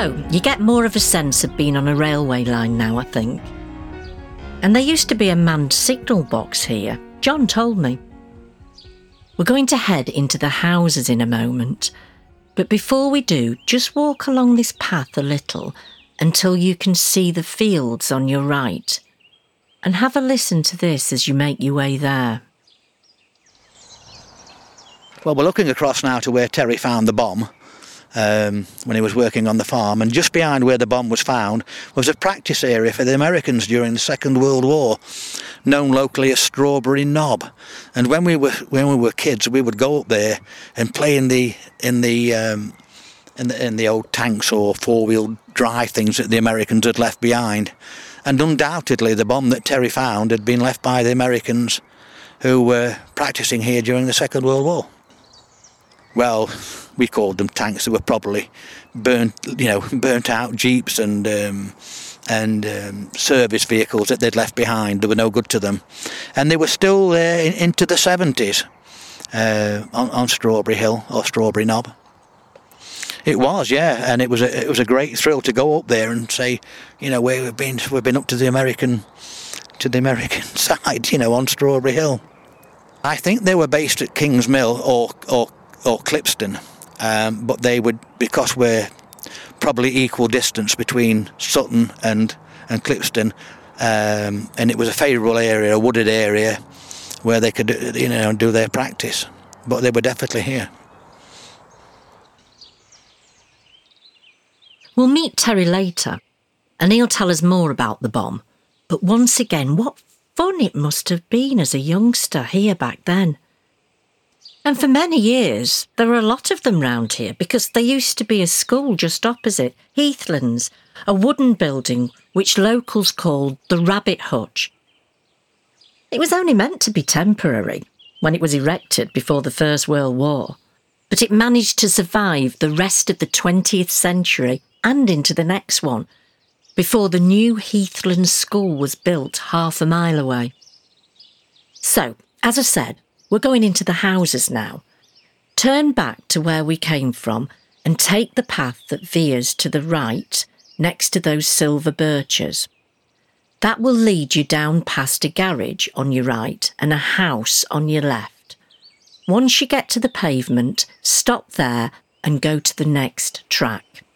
So, you get more of a sense of being on a railway line now, I think. And there used to be a manned signal box here. John told me. We're going to head into the houses in a moment. But before we do, just walk along this path a little until you can see the fields on your right. And have a listen to this as you make your way there. Well, we're looking across now to where Terry found the bomb when he was working on the farm, and just behind where the bomb was found was a practice area for the Americans during the Second World War, known locally as Strawberry Knob. And when we were kids, we would go up there and play in the old tanks or four-wheel drive things that the Americans had left behind. And undoubtedly, the bomb that Terry found had been left by the Americans who were practicing here during the Second World War. Well, we called them tanks. They were probably burnt out jeeps and service vehicles that they'd left behind. They were no good to them, and they were still there into the 70s on Strawberry Hill or Strawberry Knob. It was, yeah, and it was a great thrill to go up there and say, we've been up to the American side, on Strawberry Hill. I think they were based at Kings Mill or Clipston, but they would, because we're probably equal distance between Sutton and Clipston, and it was a favourable area, a wooded area, where they could, do their practice. But they were definitely here. We'll meet Terry later, and he'll tell us more about the bomb. But once again, what fun it must have been as a youngster here back then. And for many years, there were a lot of them round here because there used to be a school just opposite, Heathlands, a wooden building which locals called the Rabbit Hutch. It was only meant to be temporary when it was erected before the First World War, but it managed to survive the rest of the 20th century and into the next one, before the new Heathlands School was built half a mile away. So, as I said, we're going into the houses now. Turn back to where we came from and take the path that veers to the right next to those silver birches. That will lead you down past a garage on your right and a house on your left. Once you get to the pavement, stop there and go to the next track.